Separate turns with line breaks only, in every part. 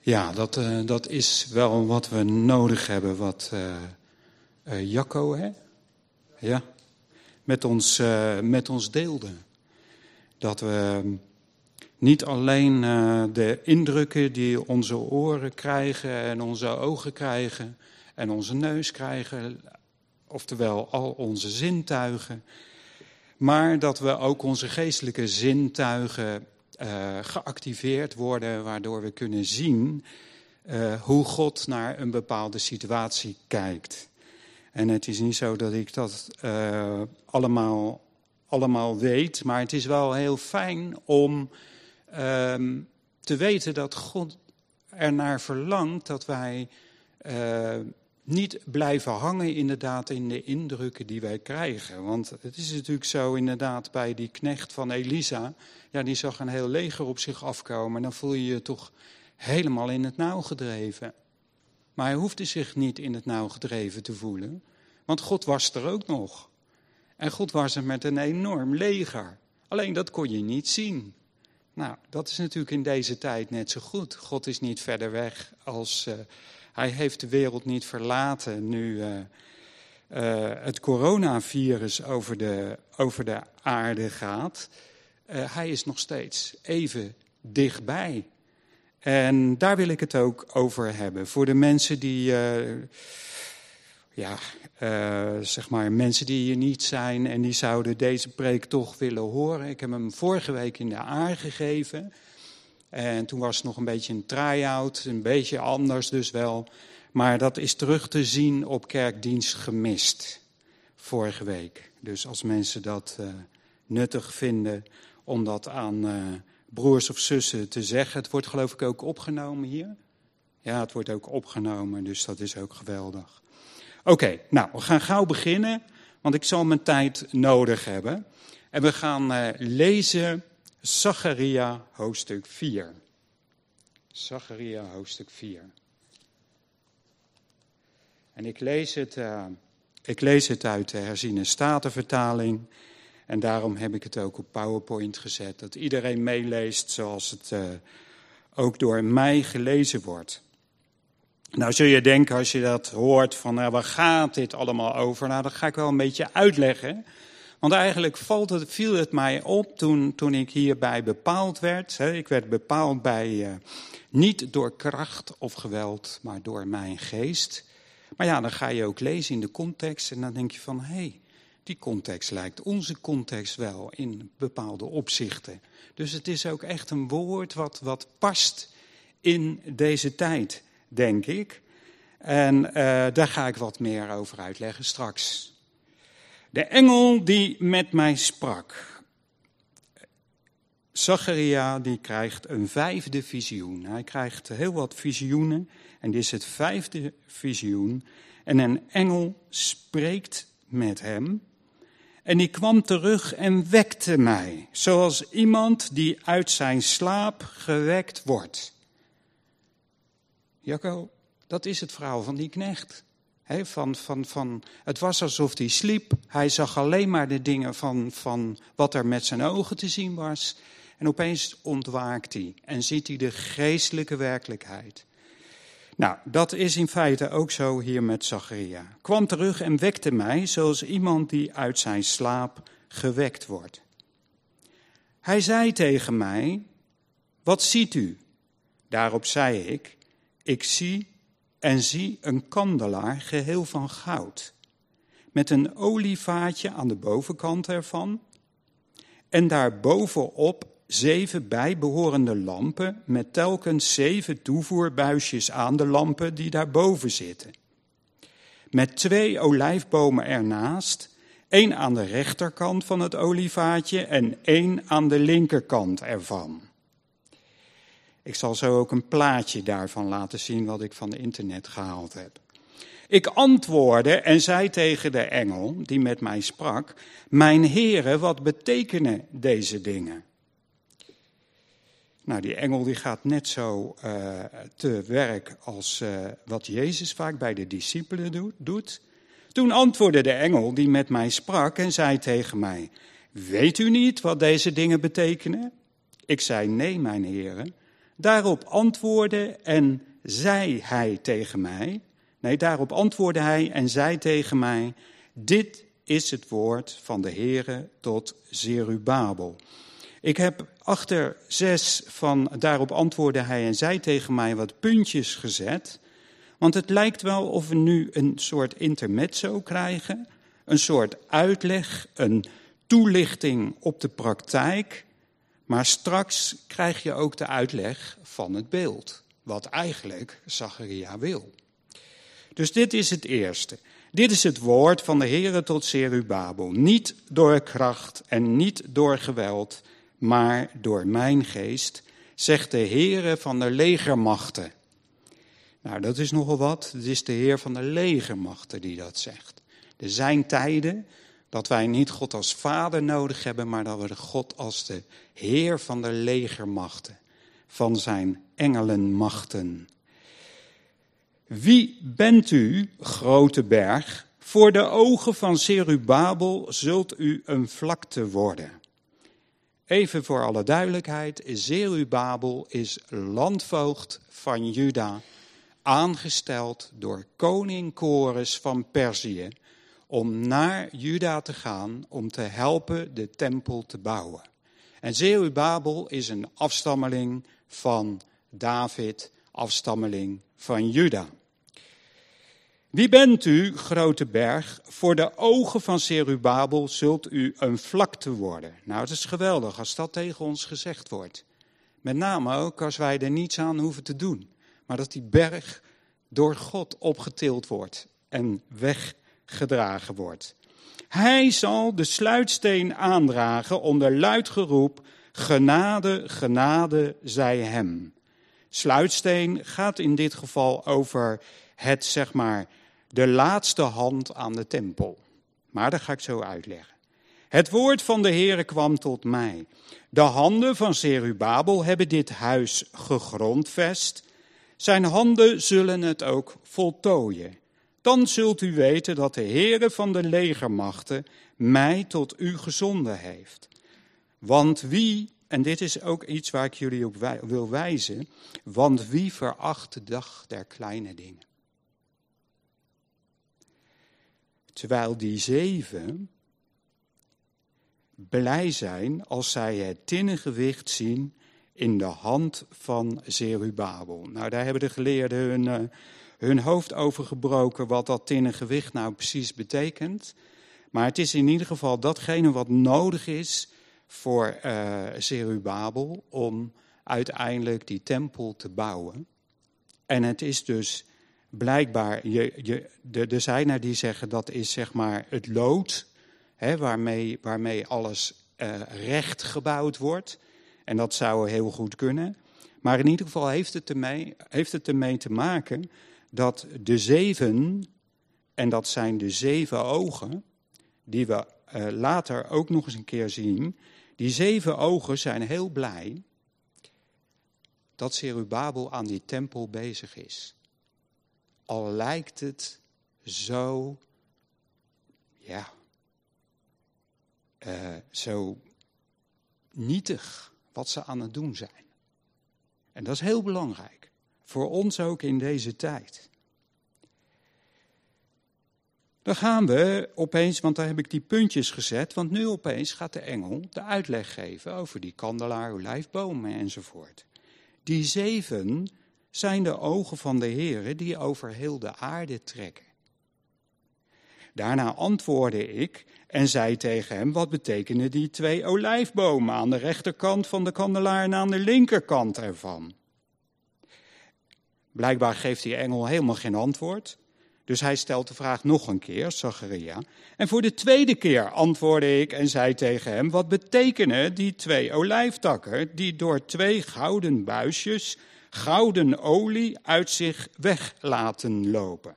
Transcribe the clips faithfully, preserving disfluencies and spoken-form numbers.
Ja, dat, uh, dat is wel wat we nodig hebben, wat uh, uh, Jacco hè? Ja, met, ons, uh, met ons deelde. Dat we niet alleen uh, de indrukken die onze oren krijgen en onze ogen krijgen en onze neus krijgen, oftewel al onze zintuigen, maar dat we ook onze geestelijke zintuigen uh, geactiveerd worden, waardoor we kunnen zien uh, hoe God naar een bepaalde situatie kijkt. En het is niet zo dat ik dat uh, allemaal, allemaal weet, maar het is wel heel fijn om uh, te weten dat God ernaar verlangt dat wij uh, niet blijven hangen inderdaad in de indrukken die wij krijgen. Want het is natuurlijk zo inderdaad bij die knecht van Elisa, ja, die zag een heel leger op zich afkomen. En dan voel je je toch helemaal in het nauw gedreven. Maar hij hoefde zich niet in het nauw gedreven te voelen, want God was er ook nog. En God was er met een enorm leger. Alleen dat kon je niet zien. Nou, dat is natuurlijk in deze tijd net zo goed. God is niet verder weg als Uh, Hij heeft de wereld niet verlaten nu uh, uh, het coronavirus over de, over de aarde gaat. Uh, hij is nog steeds even dichtbij. En daar wil ik het ook over hebben. Voor de mensen die, uh, ja, uh, zeg maar, mensen die hier niet zijn en die zouden deze preek toch willen horen. Ik heb hem vorige week in de A gegeven. En toen was het nog een beetje een try-out, een beetje anders dus wel. Maar dat is terug te zien op Kerkdienst Gemist, vorige week. Dus als mensen dat uh, nuttig vinden om dat aan uh, broers of zussen te zeggen. Het wordt geloof ik ook opgenomen hier. Ja, het wordt ook opgenomen, dus dat is ook geweldig. Oké, okay, nou, we gaan gauw beginnen, want ik zal mijn tijd nodig hebben. En we gaan uh, lezen Zacharia hoofdstuk vier. Zacharia hoofdstuk vier. En ik lees het, uh, ik lees het uit de herziene statenvertaling. En daarom heb ik het ook op PowerPoint gezet. Dat iedereen meeleest zoals het uh, ook door mij gelezen wordt. Nou zul je denken als je dat hoort van uh, waar gaat dit allemaal over? Nou dat ga ik wel een beetje uitleggen. Want eigenlijk valt het, viel het mij op toen, toen ik hierbij bepaald werd. Hè, ik werd bepaald bij uh, niet door kracht of geweld, maar door mijn geest. Maar ja, dan ga je ook lezen in de context en dan denk je van, hé, hey, die context lijkt onze context wel in bepaalde opzichten. Dus het is ook echt een woord wat, wat past in deze tijd, denk ik. En uh, daar ga ik wat meer over uitleggen straks. De engel die met mij sprak. Zacharia die krijgt een vijfde visioen. Hij krijgt heel wat visioenen en dit is het vijfde visioen. En een engel spreekt met hem en die kwam terug en wekte mij. Zoals iemand die uit zijn slaap gewekt wordt. Jacco, dat is het verhaal van die knecht. He, van, van, van, het was alsof hij sliep. Hij zag alleen maar de dingen van, van wat er met zijn ogen te zien was. En opeens ontwaakt hij en ziet hij de geestelijke werkelijkheid. Nou, dat is in feite ook zo hier met Zacharia. Kwam terug en wekte mij zoals iemand die uit zijn slaap gewekt wordt. Hij zei tegen mij, wat ziet u? Daarop zei ik, ik zie en zie een kandelaar geheel van goud, met een olievaatje aan de bovenkant ervan, en daarbovenop zeven bijbehorende lampen, met telkens zeven toevoerbuisjes aan de lampen die daarboven zitten. Met twee olijfbomen ernaast, één aan de rechterkant van het olievaatje en één aan de linkerkant ervan. Ik zal zo ook een plaatje daarvan laten zien wat ik van het internet gehaald heb. Ik antwoordde en zei tegen de engel die met mij sprak, mijn heren, wat betekenen deze dingen? Nou, die engel die gaat net zo uh, te werk als uh, wat Jezus vaak bij de discipelen doet. Toen antwoordde de engel die met mij sprak en zei tegen mij, weet u niet wat deze dingen betekenen? Ik zei, nee, mijn heren. Daarop antwoordde en zei hij tegen mij, nee, daarop antwoordde hij en zei tegen mij, dit is het woord van de Heere tot Zerubabel. Ik heb achter zes van daarop antwoordde hij en zei tegen mij wat puntjes gezet. Want het lijkt wel of we nu een soort intermezzo krijgen. Een soort uitleg, een toelichting op de praktijk. Maar straks krijg je ook de uitleg van het beeld. Wat eigenlijk Zacharia wil. Dus dit is het eerste. Dit is het woord van de Heere tot Zerubabel. Niet door kracht en niet door geweld, maar door mijn geest, zegt de Heere van de legermachten. Nou, dat is nogal wat. Het is de Heer van de legermachten die dat zegt. Er zijn tijden dat wij niet God als vader nodig hebben, maar dat we de God als de Heer van de legermachten, van zijn engelenmachten. Wie bent u, grote berg? Voor de ogen van Zerubabel zult u een vlakte worden. Even voor alle duidelijkheid, Zerubabel is landvoogd van Juda, aangesteld door koning Kores van Perzië, om naar Juda te gaan om te helpen de tempel te bouwen. En Zerubabel is een afstammeling van David, afstammeling van Juda. Wie bent u, grote berg? Voor de ogen van Zerubabel zult u een vlakte worden. Nou, het is geweldig als dat tegen ons gezegd wordt. Met name ook als wij er niets aan hoeven te doen. Maar dat die berg door God opgetild wordt en weggedragen wordt. Hij zal de sluitsteen aandragen onder luid geroep, genade, genade, zij hem. Sluitsteen gaat in dit geval over het, zeg maar, de laatste hand aan de tempel. Maar dat ga ik zo uitleggen. Het woord van de Heere kwam tot mij. De handen van Zerubabel hebben dit huis gegrondvest. Zijn handen zullen het ook voltooien. Dan zult u weten dat de Heere van de legermachten mij tot u gezonden heeft. Want wie, en dit is ook iets waar ik jullie op wil wijzen, want wie veracht de dag der kleine dingen? Terwijl die zeven blij zijn als zij het tinnengewicht zien in de hand van Zerubabel. Nou, daar hebben de geleerden hun, uh, hun hoofd over gebroken wat dat tinnengewicht nou precies betekent. Maar het is in ieder geval datgene wat nodig is voor uh, Zerubabel om uiteindelijk die tempel te bouwen. En het is dus blijkbaar, je, je, de, er zijn er die zeggen dat is zeg maar het lood, hè, waarmee, waarmee alles uh, recht gebouwd wordt. En dat zou heel goed kunnen. Maar in ieder geval heeft het ermee, heeft het ermee te maken dat de zeven, en dat zijn de zeven ogen, die we uh, later ook nog eens een keer zien. Die zeven ogen zijn heel blij dat Zerubabel aan die tempel bezig is. Al lijkt het zo, ja, uh, zo nietig wat ze aan het doen zijn. En dat is heel belangrijk. Voor ons ook in deze tijd. Dan gaan we opeens, want daar heb ik die puntjes gezet, want nu opeens gaat de engel de uitleg geven over die kandelaar, olijfbomen enzovoort. Die zeven zijn de ogen van de Heere die over heel de aarde trekken. Daarna antwoordde ik en zei tegen hem, wat betekenen die twee olijfbomen aan de rechterkant van de kandelaar en aan de linkerkant ervan? Blijkbaar geeft die engel helemaal geen antwoord. Dus hij stelt de vraag nog een keer, Zacharia. En voor de tweede keer antwoordde ik en zei tegen hem, wat betekenen die twee olijftakken die door twee gouden buisjes gouden olie uit zich weg laten lopen?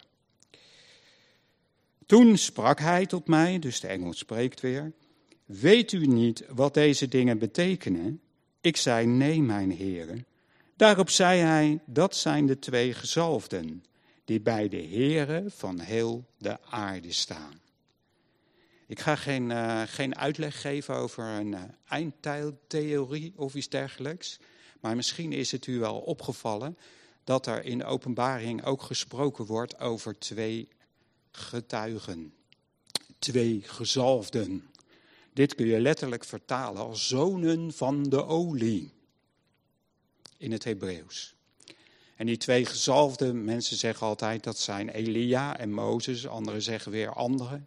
Toen sprak hij tot mij, dus de engel spreekt weer, weet u niet wat deze dingen betekenen? Ik zei, nee, mijn heren. Daarop zei hij, dat zijn de twee gezalfden, die bij de Heere van heel de aarde staan. Ik ga geen, uh, geen uitleg geven over een uh, eindtijdtheorie of iets dergelijks. Maar misschien is het u wel opgevallen dat er in de Openbaring ook gesproken wordt over twee getuigen. Twee gezalfden. Dit kun je letterlijk vertalen als zonen van de olie. In het Hebreeuws. En die twee gezalfde, mensen zeggen altijd dat zijn Elia en Mozes. Anderen zeggen weer andere.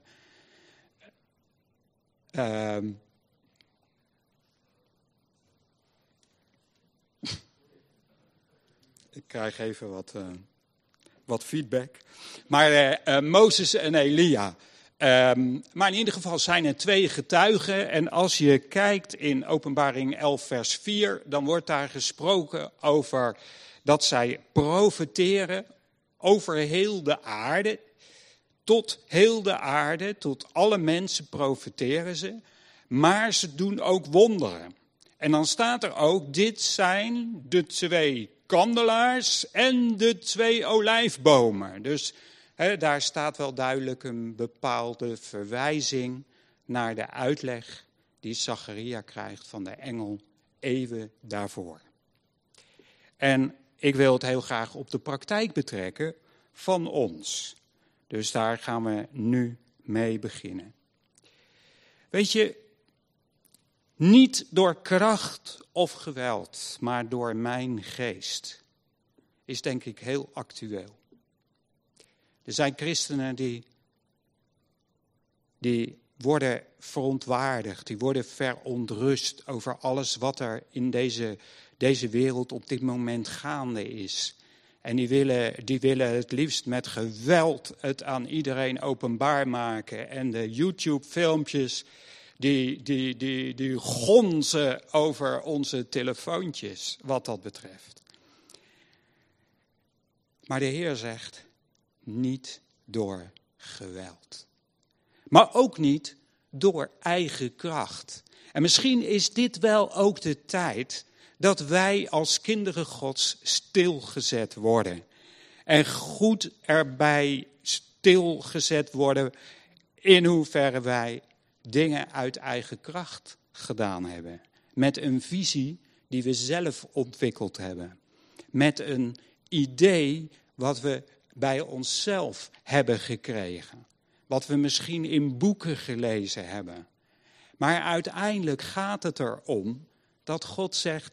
Uh, ik krijg even wat, uh, wat feedback. Maar uh, uh, Mozes en Elia. Um, maar in ieder geval zijn er twee getuigen. En als je kijkt in Openbaring elf vers vier, dan wordt daar gesproken over dat zij profeteren over heel de aarde. Tot heel de aarde, tot alle mensen profeteren ze. Maar ze doen ook wonderen. En dan staat er ook, dit zijn de twee kandelaars en de twee olijfbomen. Dus he, daar staat wel duidelijk een bepaalde verwijzing naar de uitleg die Zacharia krijgt van de engel eeuwen daarvoor. En ik wil het heel graag op de praktijk betrekken van ons. Dus daar gaan we nu mee beginnen. Weet je, niet door kracht of geweld, maar door mijn geest, is denk ik heel actueel. Er zijn christenen die, die worden verontwaardigd, die worden verontrust over alles wat er in deze, deze wereld op dit moment gaande is. En die willen, die willen het liefst met geweld het aan iedereen openbaar maken. En de YouTube-filmpjes, die, die, die, die gonzen over onze telefoontjes, wat dat betreft. Maar de Heer zegt, niet door geweld. Maar ook niet door eigen kracht. En misschien is dit wel ook de tijd dat wij als kinderen Gods stilgezet worden. En goed erbij stilgezet worden in hoeverre wij dingen uit eigen kracht gedaan hebben. Met een visie die we zelf ontwikkeld hebben. Met een idee wat we bij onszelf hebben gekregen. Wat we misschien in boeken gelezen hebben. Maar uiteindelijk gaat het erom dat God zegt,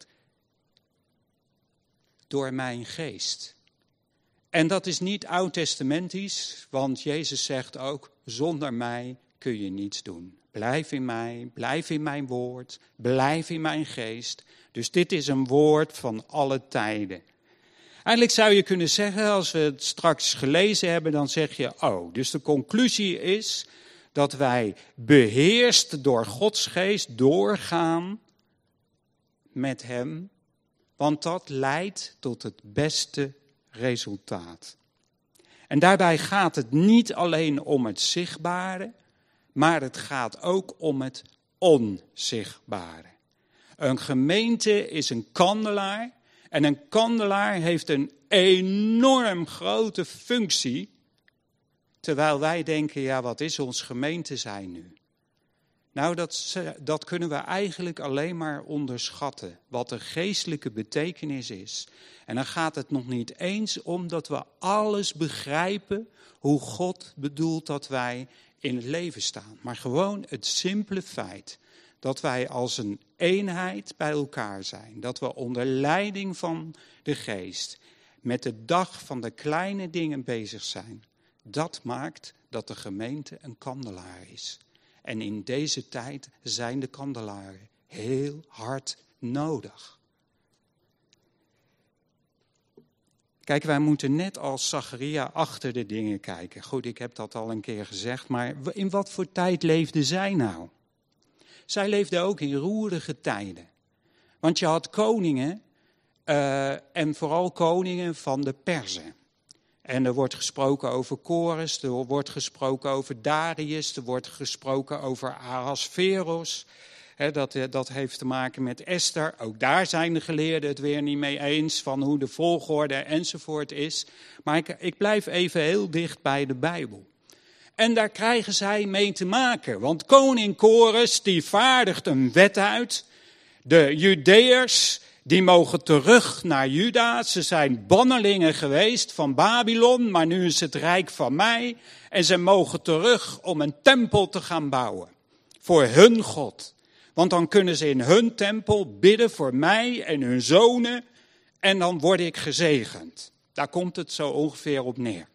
door mijn geest. En dat is niet oud-testamentisch, want Jezus zegt ook, zonder mij kun je niets doen. Blijf in mij, blijf in mijn woord, blijf in mijn geest. Dus dit is een woord van alle tijden. Eigenlijk zou je kunnen zeggen, als we het straks gelezen hebben, dan zeg je, oh, dus de conclusie is dat wij beheerst door Gods geest doorgaan met hem, want dat leidt tot het beste resultaat. En daarbij gaat het niet alleen om het zichtbare, maar het gaat ook om het onzichtbare. Een gemeente is een kandelaar en een kandelaar heeft een enorm grote functie, terwijl wij denken, ja, wat is ons gemeente zijn nu? Nou, dat, dat kunnen we eigenlijk alleen maar onderschatten, wat de geestelijke betekenis is. En dan gaat het nog niet eens om dat we alles begrijpen hoe God bedoelt dat wij in het leven staan. Maar gewoon het simpele feit dat wij als een eenheid bij elkaar zijn. Dat we onder leiding van de geest met de dag van de kleine dingen bezig zijn. Dat maakt dat de gemeente een kandelaar is. En in deze tijd zijn de kandelaren heel hard nodig. Kijk, wij moeten net als Zacharia achter de dingen kijken. Goed, ik heb dat al een keer gezegd, maar in wat voor tijd leefde zij nou? Zij leefde ook in roerige tijden. Want je had koningen, uh, en vooral koningen van de Perzen. En er wordt gesproken over Kores, er wordt gesproken over Darius, er wordt gesproken over Ahasveros. He, dat, dat heeft te maken met Esther. Ook daar zijn de geleerden het weer niet mee eens van hoe de volgorde enzovoort is. Maar ik, ik blijf even heel dicht bij de Bijbel. En daar krijgen zij mee te maken. Want koning Kores die vaardigt een wet uit. De Judeërs Die mogen terug naar Juda. Ze zijn bannelingen geweest van Babylon, maar nu is het rijk van mij. En ze mogen terug om een tempel te gaan bouwen. Voor hun God. Want dan kunnen ze in hun tempel bidden voor mij en hun zonen. En dan word ik gezegend. Daar komt het zo ongeveer op neer.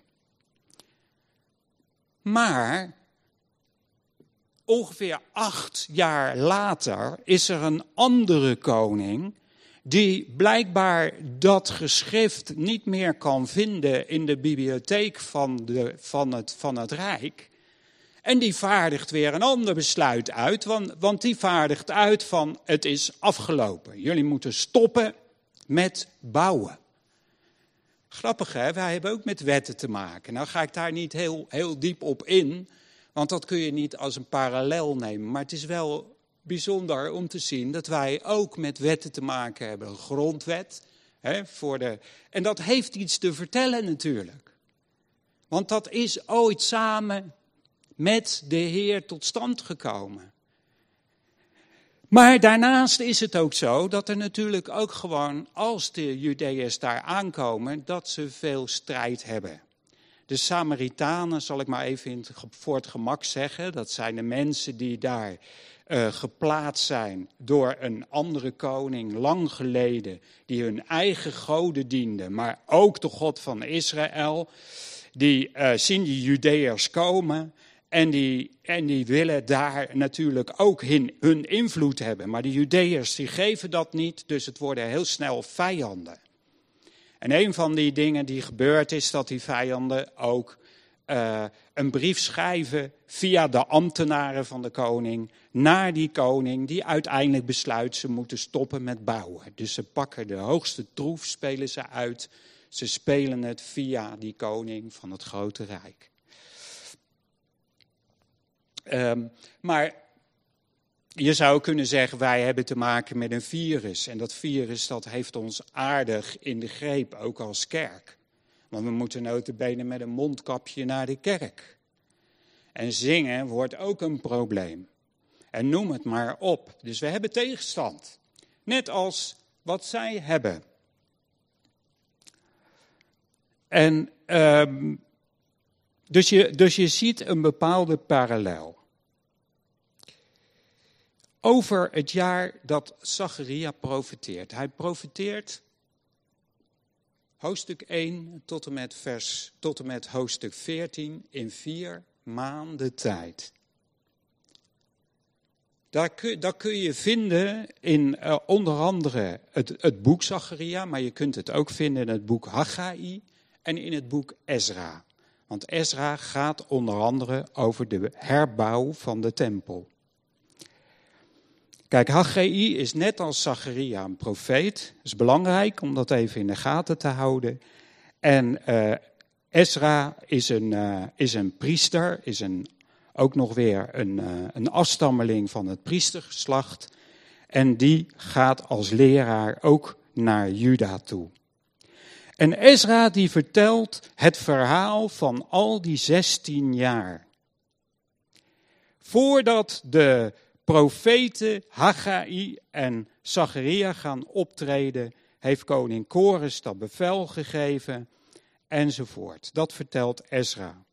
Maar ongeveer acht jaar later is er een andere koning die blijkbaar dat geschrift niet meer kan vinden in de bibliotheek van, de, van, het, van het Rijk. En die vaardigt weer een ander besluit uit, want, want die vaardigt uit van het is afgelopen. Jullie moeten stoppen met bouwen. Grappig hè, wij hebben ook met wetten te maken. Nou ga ik daar niet heel, heel diep op in, want dat kun je niet als een parallel nemen. Maar het is wel bijzonder om te zien dat wij ook met wetten te maken hebben. Een grondwet. Hè, voor de, en dat heeft iets te vertellen natuurlijk. Want dat is ooit samen met de Heer tot stand gekomen. Maar daarnaast is het ook zo dat er natuurlijk ook gewoon, als de Judeërs daar aankomen, dat ze veel strijd hebben. De Samaritanen, zal ik maar even in het, voor het gemak zeggen, dat zijn de mensen die daar uh, geplaatst zijn door een andere koning, lang geleden, die hun eigen goden dienden, maar ook de God van Israël. Die uh, zien die Judeërs komen en die, en die willen daar natuurlijk ook hun, hun invloed hebben. Maar de Judeërs die geven dat niet, dus het worden heel snel vijanden. En een van die dingen die gebeurt is dat die vijanden ook uh, een brief schrijven via de ambtenaren van de koning naar die koning die uiteindelijk besluit ze moeten stoppen met bouwen. Dus ze pakken de hoogste troef, spelen ze uit. Ze spelen het via die koning van het grote rijk. Um, maar je zou kunnen zeggen, wij hebben te maken met een virus. En dat virus dat heeft ons aardig in de greep, ook als kerk. Want we moeten nota bene met een mondkapje naar de kerk. En zingen wordt ook een probleem. En noem het maar op. Dus we hebben tegenstand. Net als wat zij hebben. En um, dus, je, dus je ziet een bepaalde parallel. Over het jaar dat Zacharia profeteert. Hij profeteert hoofdstuk één tot en met, vers, tot en met hoofdstuk veertien in vier maanden tijd. Daar kun, daar kun je vinden in uh, onder andere het, het boek Zacharia, maar je kunt het ook vinden in het boek Haggai en in het boek Ezra. Want Ezra gaat onder andere over de herbouw van de tempel. Kijk, Haggai is net als Zacharia een profeet. Dat is belangrijk om dat even in de gaten te houden. En uh, Ezra is een, uh, is een priester, is een, ook nog weer een, uh, een afstammeling van het priestergeslacht. En die gaat als leraar ook naar Juda toe. En Ezra die vertelt het verhaal van al die zestien jaar. Voordat de profeten Haggai en Zacharia gaan optreden, heeft koning Kores dat bevel gegeven enzovoort. Dat vertelt Ezra.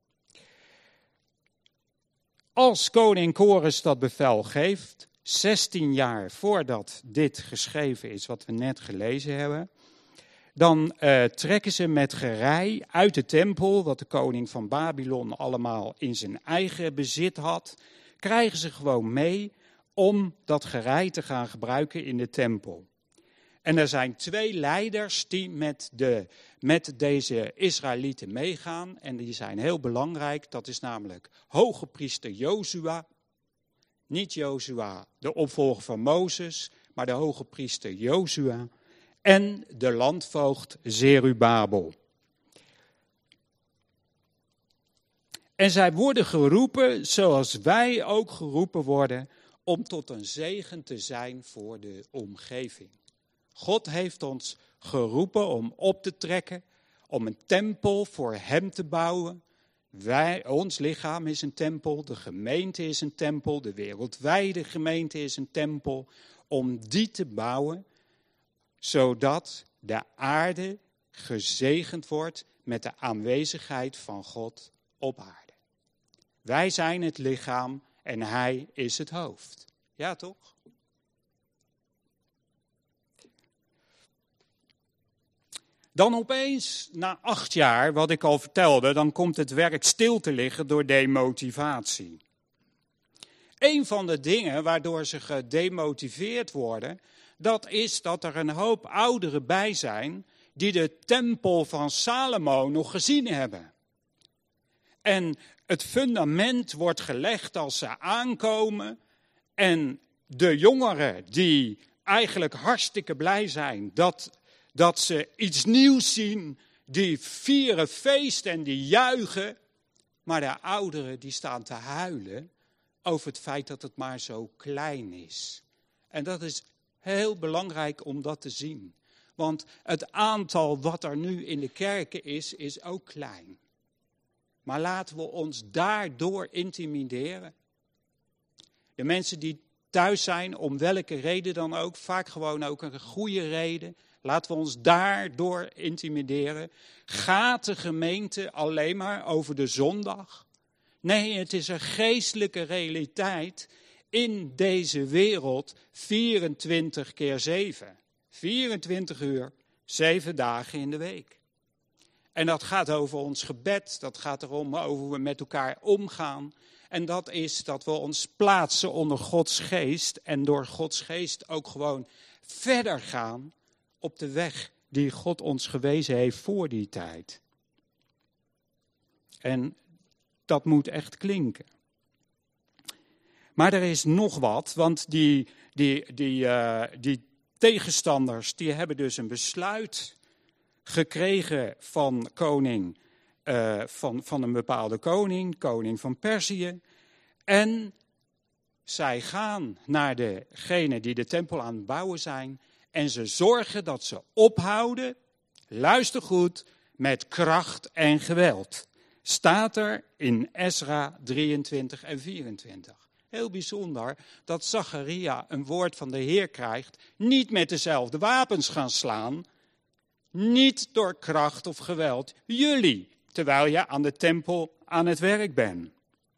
Als koning Kores dat bevel geeft, zestien jaar voordat dit geschreven is wat we net gelezen hebben, dan uh, trekken ze met gerei uit de tempel, wat de koning van Babylon allemaal in zijn eigen bezit had, krijgen ze gewoon mee om dat gerei te gaan gebruiken in de tempel. En er zijn twee leiders die met, de, met deze Israëlieten meegaan. En die zijn heel belangrijk. Dat is namelijk hoge priester Jozua. Niet Jozua, de opvolger van Mozes, maar de hoge priester Jozua. En de landvoogd Zerubabel. En zij worden geroepen, zoals wij ook geroepen worden, om tot een zegen te zijn voor de omgeving. God heeft ons geroepen om op te trekken, om een tempel voor hem te bouwen. Wij, ons lichaam is een tempel, de gemeente is een tempel, de wereldwijde gemeente is een tempel. Om die te bouwen, zodat de aarde gezegend wordt met de aanwezigheid van God op aarde. Wij zijn het lichaam en hij is het hoofd. Ja, toch? Dan opeens, na acht jaar, wat ik al vertelde, dan komt het werk stil te liggen door demotivatie. Een van de dingen waardoor ze gedemotiveerd worden, dat is dat er een hoop ouderen bij zijn die de tempel van Salomo nog gezien hebben. En het fundament wordt gelegd als ze aankomen en de jongeren die eigenlijk hartstikke blij zijn dat... Dat ze iets nieuws zien, die vieren feest en die juichen. Maar de ouderen die staan te huilen over het feit dat het maar zo klein is. En dat is heel belangrijk om dat te zien. Want het aantal wat er nu in de kerken is, is ook klein. Maar laten we ons daardoor intimideren. De mensen die thuis zijn, om welke reden dan ook, vaak gewoon ook een goede reden... Laten we ons daardoor intimideren. Gaat de gemeente alleen maar over de zondag? Nee, het is een geestelijke realiteit in deze wereld vierentwintig keer zeven. vierentwintig uur, zeven dagen in de week. En dat gaat over ons gebed, dat gaat erom over hoe we met elkaar omgaan. En dat is dat we ons plaatsen onder Gods geest en door Gods geest ook gewoon verder gaan op de weg die God ons gewezen heeft voor die tijd. En dat moet echt klinken. Maar er is nog wat, want die, die, die, uh, die tegenstanders die hebben dus een besluit gekregen van koning, uh, van, van een bepaalde koning, koning van Perzië. En zij gaan naar degene die de tempel aan het bouwen zijn en ze zorgen dat ze ophouden, luister goed, met kracht en geweld. Staat er in Ezra drieëntwintig en vierentwintig. Heel bijzonder dat Zacharia een woord van de Heer krijgt, niet met dezelfde wapens gaan slaan, niet door kracht of geweld, jullie, terwijl je aan de tempel aan het werk bent.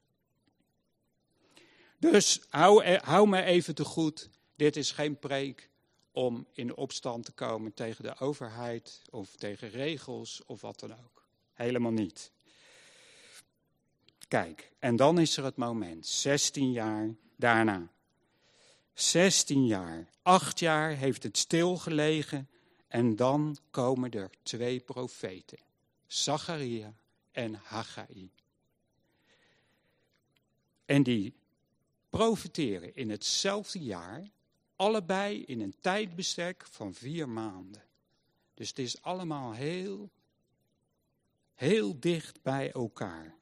Dus hou, hou me even te goed, dit is geen preek om in opstand te komen tegen de overheid of tegen regels of wat dan ook. Helemaal niet. Kijk, en dan is er het moment, zestien jaar daarna. zestien jaar, acht jaar heeft het stilgelegen en dan komen er twee profeten, Zacharia en Haggai. En die profeteren in hetzelfde jaar, allebei in een tijdbestek van vier maanden. Dus het is allemaal heel, heel dicht bij elkaar.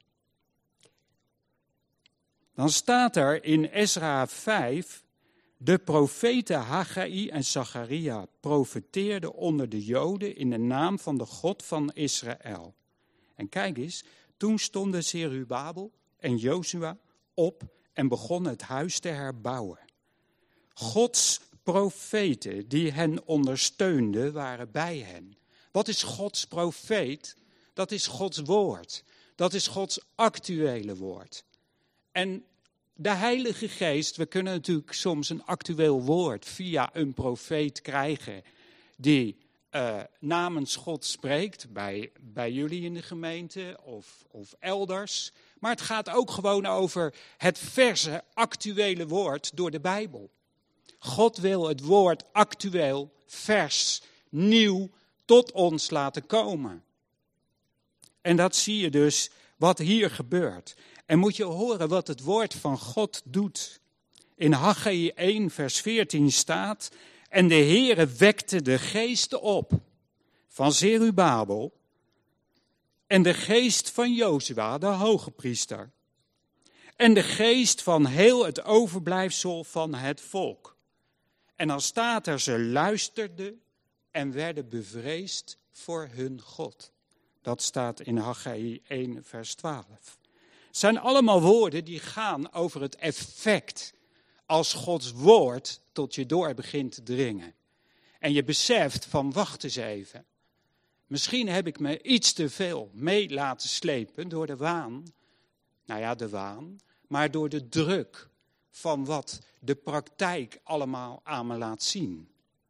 Dan staat er in Ezra vijf, de profeten Haggai en Zacharia profeteerden onder de Joden in de naam van de God van Israël. En kijk eens, toen stonden Zerubabel en Jozua op en begonnen het huis te herbouwen. Gods profeten die hen ondersteunden waren bij hen. Wat is Gods profeet? Dat is Gods woord. Dat is Gods actuele woord. En de Heilige Geest, we kunnen natuurlijk soms een actueel woord via een profeet krijgen die uh, namens God spreekt, bij, bij jullie in de gemeente of, of elders. Maar het gaat ook gewoon over het verse, actuele woord door de Bijbel. God wil het woord actueel, vers, nieuw tot ons laten komen. En dat zie je dus wat hier gebeurt. En moet je horen wat het woord van God doet. In Haggai één vers veertien staat, en de Heere wekte de geesten op van Zerubabel en de geest van Jozua, de hoge priester, en de geest van heel het overblijfsel van het volk. En dan staat er, ze luisterden en werden bevreesd voor hun God. Dat staat in Haggai één vers twaalf. Het zijn allemaal woorden die gaan over het effect als Gods woord tot je door begint te dringen. En je beseft van, wacht eens even. Misschien heb ik me iets te veel mee laten slepen door de waan. Nou ja, de waan. Maar door de druk van wat de praktijk allemaal aan me laat zien.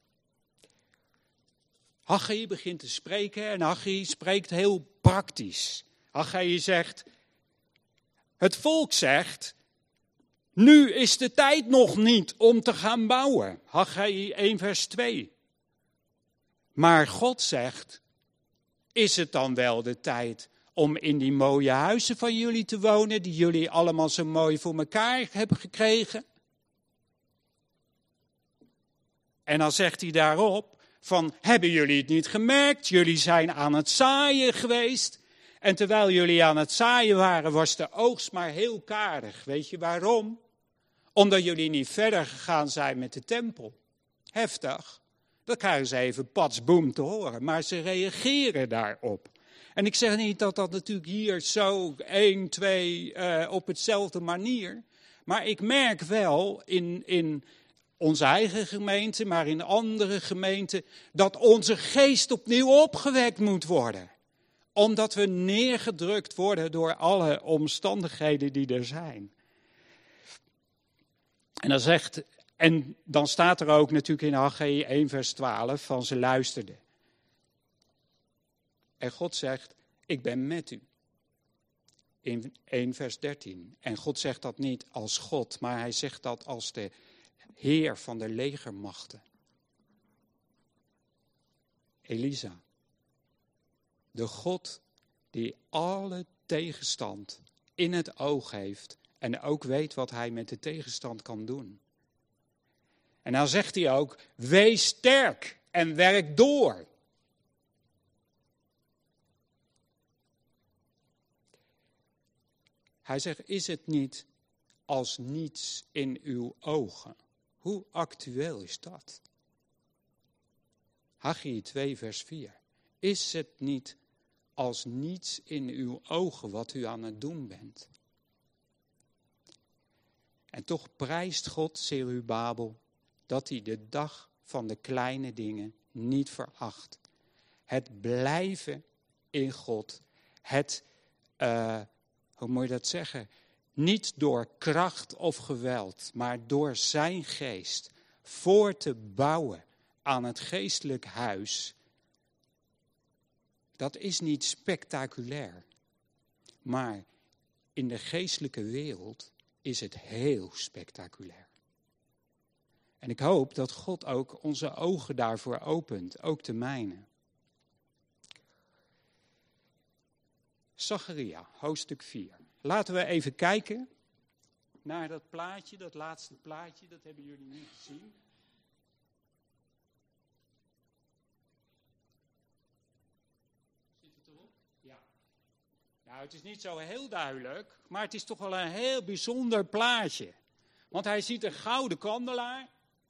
Haggai begint te spreken en Haggai spreekt heel praktisch. Haggai zegt, het volk zegt, nu is de tijd nog niet om te gaan bouwen. Haggai één vers twee. Maar God zegt, is het dan wel de tijd om in die mooie huizen van jullie te wonen, die jullie allemaal zo mooi voor elkaar hebben gekregen? En dan zegt hij daarop, van, hebben jullie het niet gemerkt? Jullie zijn aan het zaaien geweest. En terwijl jullie aan het zaaien waren, was de oogst maar heel karig. Weet je waarom? Omdat jullie niet verder gegaan zijn met de tempel. Heftig. Dat krijgen ze even patsboem te horen. Maar ze reageren daarop. En ik zeg niet dat dat natuurlijk hier zo één, twee uh, op hetzelfde manier. Maar ik merk wel in, in onze eigen gemeente, maar in andere gemeenten, dat onze geest opnieuw opgewekt moet worden. Omdat we neergedrukt worden door alle omstandigheden die er zijn. En dan, zegt, en dan staat er ook natuurlijk in Haggai één vers twaalf van ze luisterden. En God zegt, ik ben met u. In één vers dertien. En God zegt dat niet als God, maar hij zegt dat als de Heer van de legermachten. Elisa. De God die alle tegenstand in het oog heeft en ook weet wat hij met de tegenstand kan doen. En dan zegt hij ook, wees sterk en werk door. Hij zegt, is het niet als niets in uw ogen? Hoe actueel is dat? Haggai twee vers vier. Is het niet als niets in uw ogen wat u aan het doen bent? En toch prijst God Zerubabel dat hij de dag van de kleine dingen niet veracht. Het blijven in God, het, uh, hoe moet je dat zeggen? Niet door kracht of geweld, maar door zijn geest voor te bouwen aan het geestelijk huis. Dat is niet spectaculair, maar in de geestelijke wereld is het heel spectaculair. En ik hoop dat God ook onze ogen daarvoor opent, ook de mijne. Zacharia, hoofdstuk vier. Laten we even kijken naar dat plaatje, dat laatste plaatje, dat hebben jullie niet gezien. Zit het erop? Ja. Nou, het is niet zo heel duidelijk, maar het is toch wel een heel bijzonder plaatje. Want hij ziet een gouden kandelaar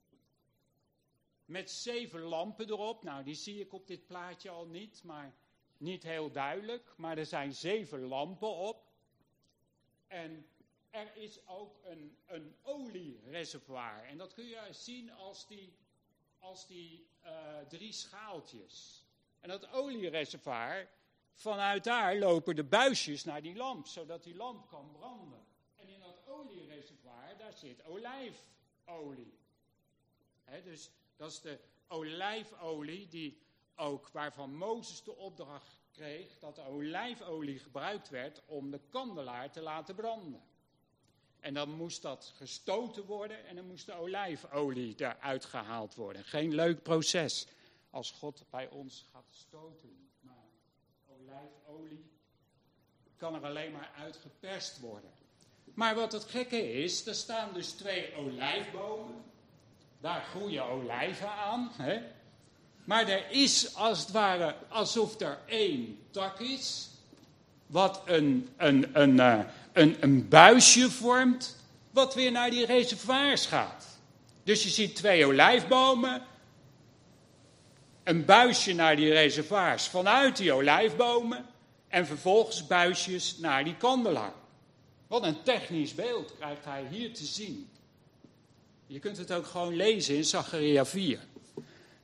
met zeven lampen erop. Nou, die zie ik op dit plaatje al niet, maar niet heel duidelijk. Maar er zijn zeven lampen op. En er is ook een, een oliereservoir. En dat kun je zien als die, als die uh, drie schaaltjes. En dat oliereservoir, vanuit daar lopen de buisjes naar die lamp, zodat die lamp kan branden. En in dat oliereservoir, daar zit olijfolie. He, dus dat is de olijfolie die ook, waarvan Mozes de opdracht kreeg, dat de olijfolie gebruikt werd om de kandelaar te laten branden. En dan moest dat gestoten worden en dan moest de olijfolie eruit gehaald worden. Geen leuk proces als God bij ons gaat stoten. Maar olijfolie kan er alleen maar uitgeperst worden. Maar wat het gekke is, er staan dus twee olijfbomen. Daar groeien olijven aan. Hè? Maar er is als het ware alsof er één tak is, wat een, een, een, een, een, een buisje vormt, wat weer naar die reservoirs gaat. Dus je ziet twee olijfbomen, een buisje naar die reservoirs vanuit die olijfbomen en vervolgens buisjes naar die kandelaar. Wat een technisch beeld krijgt hij hier te zien. Je kunt het ook gewoon lezen in Zacharia vier.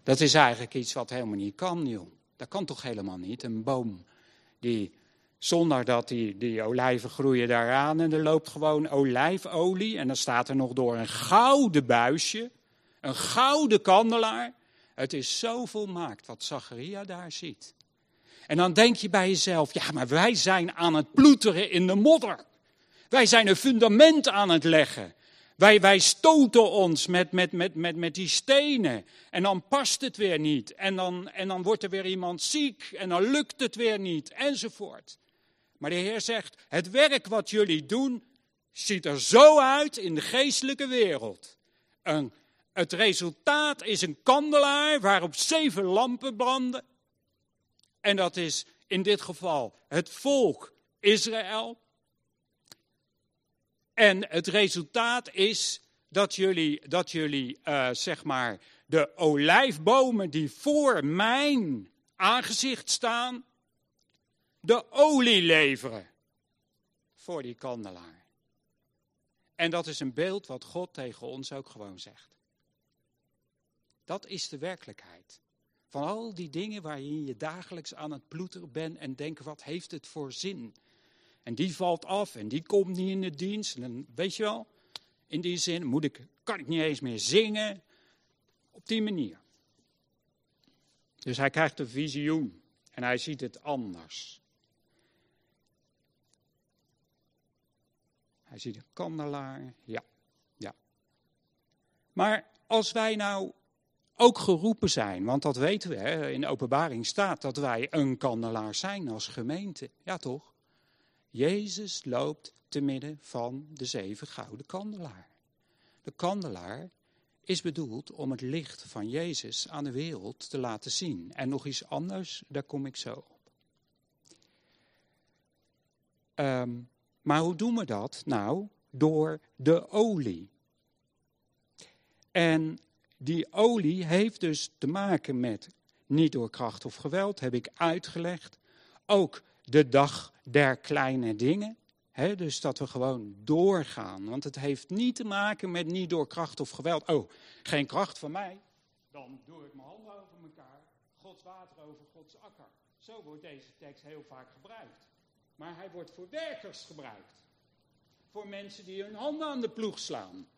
Dat is eigenlijk iets wat helemaal niet kan, joh. Dat kan toch helemaal niet? Een boom die, zonder dat die, die olijven groeien daaraan en er loopt gewoon olijfolie. En dan staat er nog door een gouden buisje, een gouden kandelaar. Het is zo volmaakt wat Zacharia daar ziet. En dan denk je bij jezelf, ja, maar wij zijn aan het ploeteren in de modder. Wij zijn een fundament aan het leggen. Wij, wij stoten ons met, met, met, met, met die stenen en dan past het weer niet. En dan, en dan wordt er weer iemand ziek en dan lukt het weer niet, enzovoort. Maar de Heer zegt, het werk wat jullie doen, ziet er zo uit in de geestelijke wereld. Een, het resultaat is een kandelaar waarop zeven lampen branden. En dat is in dit geval het volk Israël. En het resultaat is dat jullie, dat jullie uh, zeg maar, de olijfbomen die voor mijn aangezicht staan, de olie leveren voor die kandelaar. En dat is een beeld wat God tegen ons ook gewoon zegt. Dat is de werkelijkheid. Van al die dingen waar je je dagelijks aan het ploeteren bent en denkt, wat heeft het voor zin? En die valt af en die komt niet in de dienst. En dan, weet je wel, in die zin moet ik, kan ik niet eens meer zingen. Op die manier. Dus hij krijgt een visioen en hij ziet het anders. Hij ziet een kandelaar, ja, ja. Maar als wij nou ook geroepen zijn, want dat weten we, hè, in de openbaring staat dat wij een kandelaar zijn als gemeente. Ja toch? Jezus loopt te midden van de zeven gouden kandelaar. De kandelaar is bedoeld om het licht van Jezus aan de wereld te laten zien. En nog iets anders, daar kom ik zo op. Um, maar hoe doen we dat? Nou, door de olie. En die olie heeft dus te maken met, niet door kracht of geweld, heb ik uitgelegd. Ook de dag der kleine dingen. He, dus dat we gewoon doorgaan. Want het heeft niet te maken met niet door kracht of geweld. Oh, geen kracht van mij. Dan doe ik mijn handen over elkaar. Gods water over Gods akker. Zo wordt deze tekst heel vaak gebruikt. Maar hij wordt voor werkers gebruikt. Voor mensen die hun handen aan de ploeg slaan.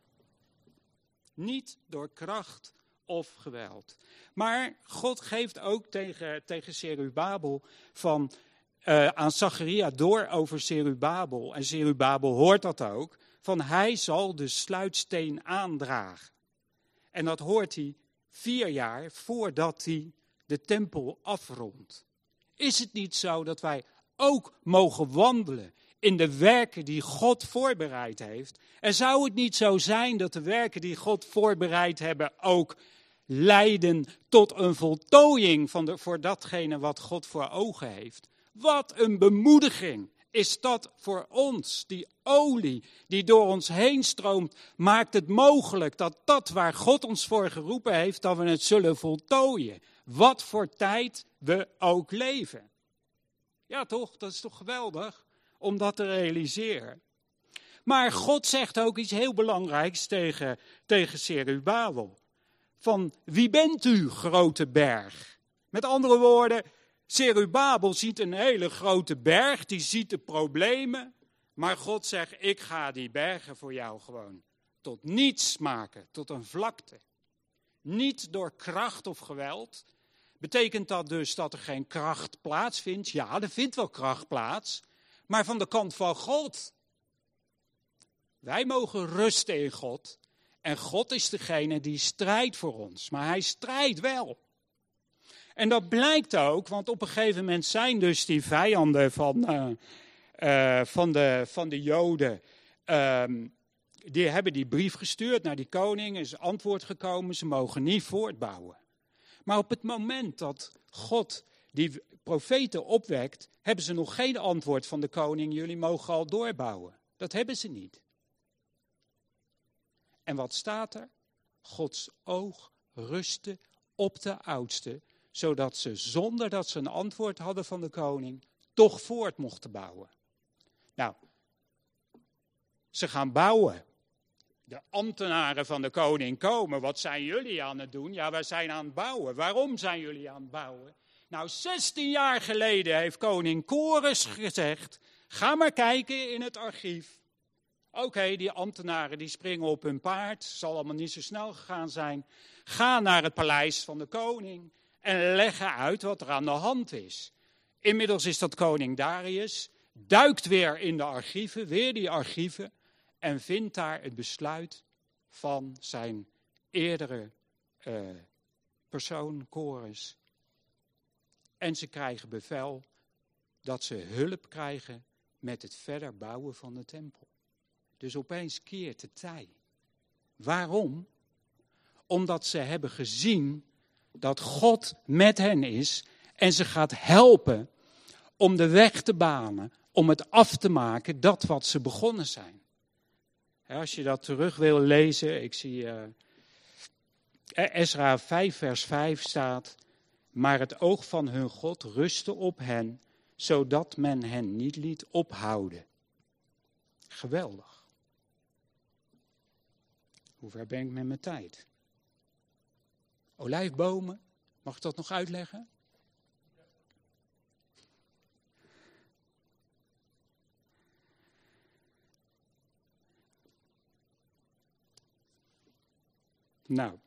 Niet door kracht of geweld. Maar God geeft ook tegen, tegen Zerubabel van, uh, aan Zacharia door over Zerubabel. En Zerubabel hoort dat ook. Van hij zal de sluitsteen aandragen. En dat hoort hij vier jaar voordat hij de tempel afrondt. Is het niet zo dat wij ook mogen wandelen in de werken die God voorbereid heeft? En zou het niet zo zijn dat de werken die God voorbereid hebben ook leiden tot een voltooiing van de, voor datgene wat God voor ogen heeft? Wat een bemoediging is dat voor ons. Die olie die door ons heen stroomt, maakt het mogelijk dat dat waar God ons voor geroepen heeft, dat we het zullen voltooien. Wat voor tijd we ook leven. Ja toch, dat is toch geweldig om dat te realiseren. Maar God zegt ook iets heel belangrijks tegen, tegen Zerubabel. Van wie bent u, grote berg? Met andere woorden, Zerubabel ziet een hele grote berg, die ziet de problemen. Maar God zegt, ik ga die bergen voor jou gewoon tot niets maken, tot een vlakte. Niet door kracht of geweld. Betekent dat dus dat er geen kracht plaatsvindt? Ja, er vindt wel kracht plaats, maar van de kant van God. Wij mogen rusten in God en God is degene die strijdt voor ons, maar hij strijdt wel. En dat blijkt ook, want op een gegeven moment zijn dus die vijanden van, uh, uh, van, de, van de Joden, uh, die hebben die brief gestuurd naar die koning, er is antwoord gekomen, ze mogen niet voortbouwen. Maar op het moment dat God die profeten opwekt, hebben ze nog geen antwoord van de koning, jullie mogen al doorbouwen. Dat hebben ze niet. En wat staat er? Gods oog rustte op de oudsten, zodat ze zonder dat ze een antwoord hadden van de koning, toch voort mochten bouwen. Nou, ze gaan bouwen. De ambtenaren van de koning komen. Wat zijn jullie aan het doen? Ja, wij zijn aan het bouwen. Waarom zijn jullie aan het bouwen? Nou, zestien jaar geleden heeft koning Kores gezegd, ga maar kijken in het archief. Oké, okay, die ambtenaren die springen op hun paard, zal allemaal niet zo snel gegaan zijn. Ga naar het paleis van de koning en leggen uit wat er aan de hand is. Inmiddels is dat koning Darius, duikt weer in de archieven, weer die archieven, en vindt daar het besluit van zijn eerdere uh, persoon, Kores. En ze krijgen bevel dat ze hulp krijgen met het verder bouwen van de tempel. Dus opeens keert de tij. Waarom? Omdat ze hebben gezien dat God met hen is en ze gaat helpen om de weg te banen, om het af te maken, dat wat ze begonnen zijn. Als je dat terug wil lezen, ik zie uh, Esra vijf vers vijf staat, maar het oog van hun God rustte op hen, zodat men hen niet liet ophouden. Geweldig. Hoe ver ben ik met mijn tijd? Olijfbomen, mag ik dat nog uitleggen? Nou.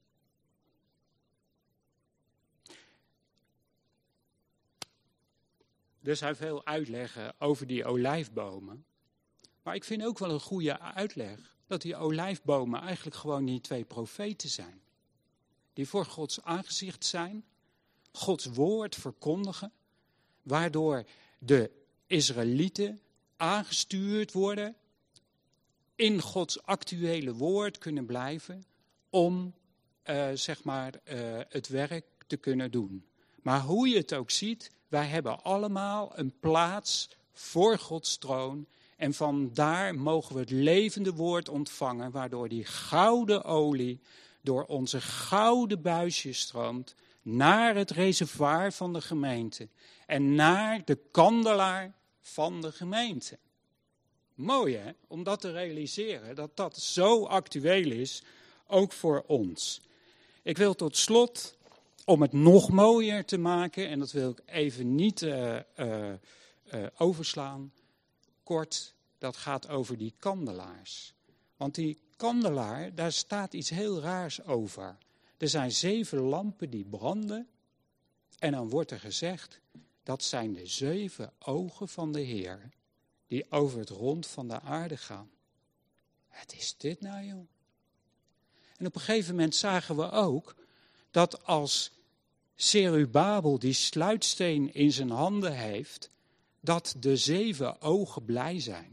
Er zijn veel uitleggen over die olijfbomen. Maar ik vind ook wel een goede uitleg dat die olijfbomen eigenlijk gewoon die twee profeten zijn. Die voor Gods aangezicht zijn, Gods woord verkondigen, waardoor de Israëlieten aangestuurd worden, in Gods actuele woord kunnen blijven, om uh, zeg maar uh, het werk te kunnen doen. Maar hoe je het ook ziet, wij hebben allemaal een plaats voor Gods troon. En vandaar mogen we het levende woord ontvangen, waardoor die gouden olie door onze gouden buisjes stroomt naar het reservoir van de gemeente en naar de kandelaar van de gemeente. Mooi hè, om dat te realiseren, dat dat zo actueel is, ook voor ons. Ik wil tot slot, om het nog mooier te maken, en dat wil ik even niet uh, uh, uh, overslaan, kort, dat gaat over die kandelaars. Want die kandelaar, daar staat iets heel raars over. Er zijn zeven lampen die branden en dan wordt er gezegd, dat zijn de zeven ogen van de Heer, die over het rond van de aarde gaan. Wat is dit nou joh? En op een gegeven moment zagen we ook dat als Zerubabel die sluitsteen in zijn handen heeft, dat de zeven ogen blij zijn.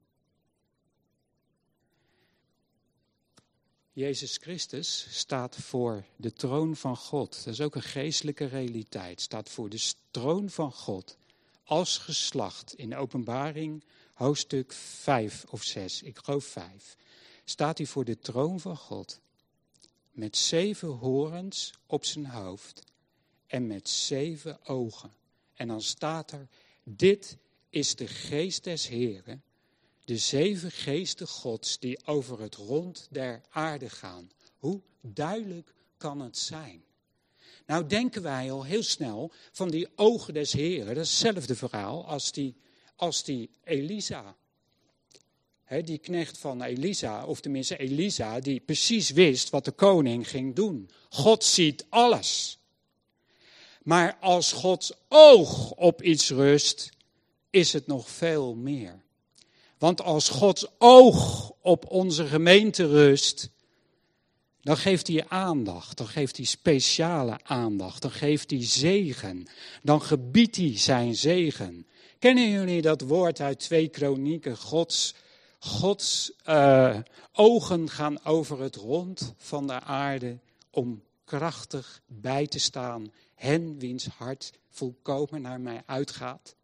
Jezus Christus staat voor de troon van God. Dat is ook een geestelijke realiteit. Staat voor de troon van God als geslacht in Openbaring hoofdstuk vijf of zes, ik geloof vijf. Staat hij voor de troon van God met zeven horens op zijn hoofd en met zeven ogen. En dan staat er, dit is de geest des Heeren, de zeven geesten Gods die over het rond der aarde gaan. Hoe duidelijk kan het zijn? Nou denken wij al heel snel van die ogen des Heeren, dat is hetzelfde verhaal als die, als die Elisa. He, die knecht van Elisa, of tenminste Elisa, die precies wist wat de koning ging doen. God ziet alles. Maar als Gods oog op iets rust, is het nog veel meer. Want als Gods oog op onze gemeente rust, dan geeft hij aandacht, dan geeft hij speciale aandacht, dan geeft hij zegen, dan gebiedt hij zijn zegen. Kennen jullie dat woord uit twee Kronieken? Gods, Gods uh, ogen gaan over het rond van de aarde om krachtig bij te staan, hen wiens hart volkomen naar mij uitgaat.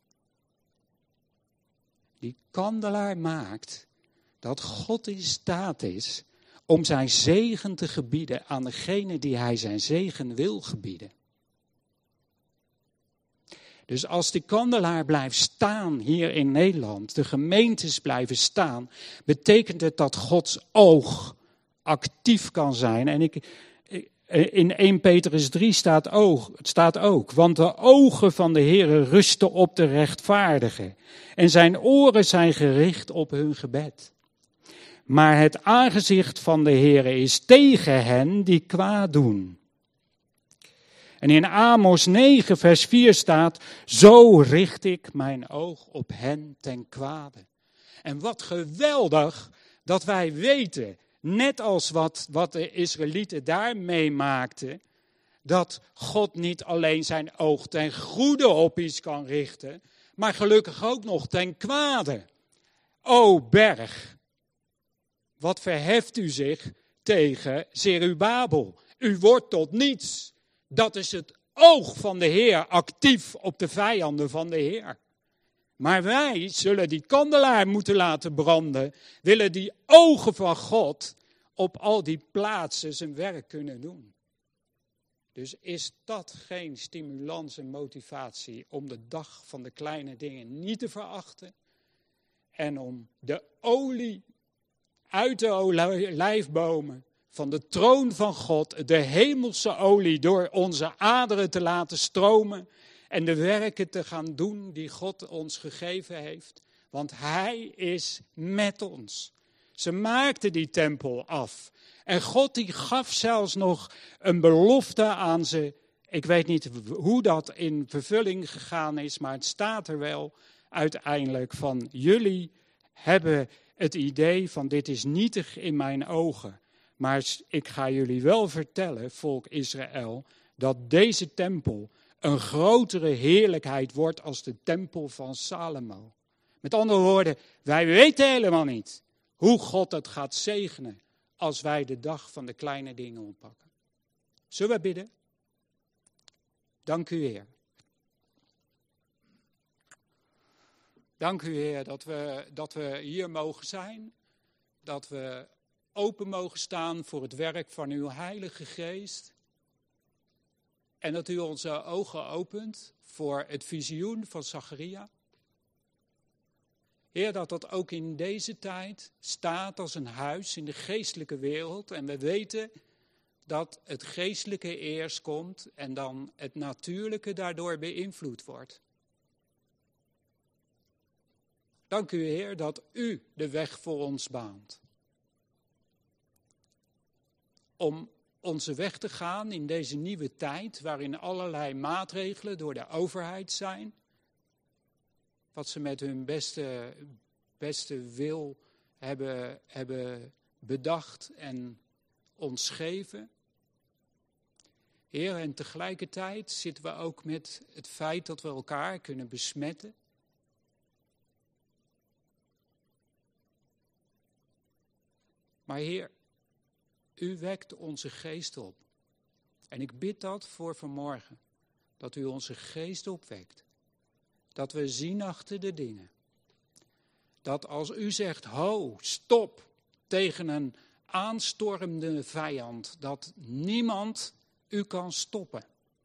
Die kandelaar maakt dat God in staat is om zijn zegen te gebieden aan degene die hij zijn zegen wil gebieden. Dus als die kandelaar blijft staan hier in Nederland, de gemeentes blijven staan, betekent het dat Gods oog actief kan zijn. En ik, in eerste Petrus drie staat ook, het staat ook, want de ogen van de Heere rusten op de rechtvaardigen en zijn oren zijn gericht op hun gebed. Maar het aangezicht van de Heere is tegen hen die kwaad doen. En in Amos negen vers vier staat, zo richt ik mijn oog op hen ten kwade. En wat geweldig dat wij weten, net als wat, wat de Israëlieten daar meemaakten, dat God niet alleen zijn oog ten goede op iets kan richten, maar gelukkig ook nog ten kwade. O berg, wat verheft u zich tegen Zerubabel? U wordt tot niets. Dat is het oog van de Heer actief op de vijanden van de Heer. Maar wij zullen die kandelaar moeten laten branden, willen die ogen van God op al die plaatsen zijn werk kunnen doen. Dus is dat geen stimulans en motivatie om de dag van de kleine dingen niet te verachten en om de olie uit de olijfbomen van de troon van God, de hemelse olie door onze aderen te laten stromen en de werken te gaan doen die God ons gegeven heeft. Want Hij is met ons. Ze maakten die tempel af. En God die gaf zelfs nog een belofte aan ze. Ik weet niet hoe dat in vervulling gegaan is, maar het staat er wel uiteindelijk van jullie hebben het idee van dit is nietig in mijn ogen. Maar ik ga jullie wel vertellen, volk Israël, dat deze tempel een grotere heerlijkheid wordt als de tempel van Salomo. Met andere woorden, wij weten helemaal niet hoe God het gaat zegenen als wij de dag van de kleine dingen oppakken. Zullen we bidden? Dank u, Heer. Dank u, Heer, dat we, dat we hier mogen zijn, dat we open mogen staan voor het werk van uw Heilige Geest. En dat u onze ogen opent voor het visioen van Zacharia. Heer, dat dat ook in deze tijd staat als een huis in de geestelijke wereld. En we weten dat het geestelijke eerst komt en dan het natuurlijke daardoor beïnvloed wordt. Dank u, Heer, dat u de weg voor ons baant. Om onze weg te gaan in deze nieuwe tijd, waarin allerlei maatregelen door de overheid zijn. Wat ze met hun beste, beste wil hebben, hebben bedacht en ons geven. Heer, en tegelijkertijd zitten we ook met het feit dat we elkaar kunnen besmetten. Maar Heer, u wekt onze geest op. En ik bid dat voor vanmorgen. Dat u onze geest opwekt. Dat we zien achter de dingen. Dat als u zegt, ho, stop, tegen een aanstormende vijand. Dat niemand u kan stoppen.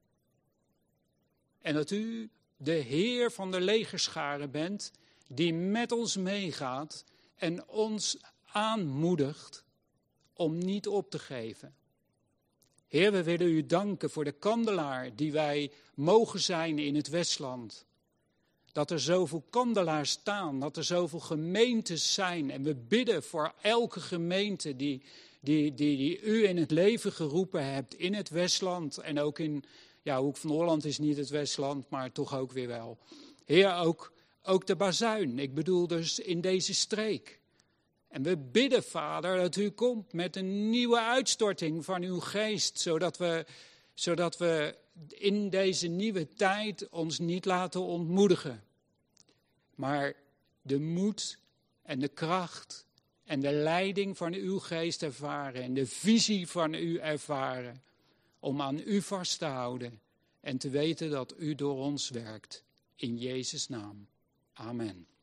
En dat u de Heer van de legerscharen bent. Die met ons meegaat en ons aanmoedigt om niet op te geven. Heer, we willen u danken voor de kandelaar die wij mogen zijn in het Westland. Dat er zoveel kandelaars staan, dat er zoveel gemeentes zijn. En we bidden voor elke gemeente die, die, die, die u in het leven geroepen hebt in het Westland. En ook in, ja, Hoek van Holland is niet het Westland, maar toch ook weer wel. Heer, ook, ook de Bazuin, ik bedoel dus in deze streek. En we bidden, Vader, dat u komt met een nieuwe uitstorting van uw geest, zodat we, zodat we in deze nieuwe tijd ons niet laten ontmoedigen. Maar de moed en de kracht en de leiding van uw geest ervaren en de visie van u ervaren om aan u vast te houden en te weten dat u door ons werkt. In Jezus' naam. Amen.